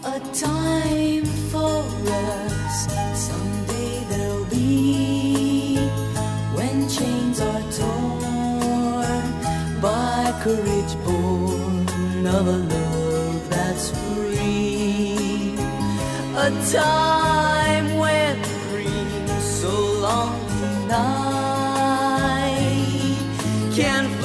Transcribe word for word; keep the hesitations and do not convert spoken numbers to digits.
A time for us, someday there'll be, when chains are torn by courage born of a love that's free. A time when dreams so long denied can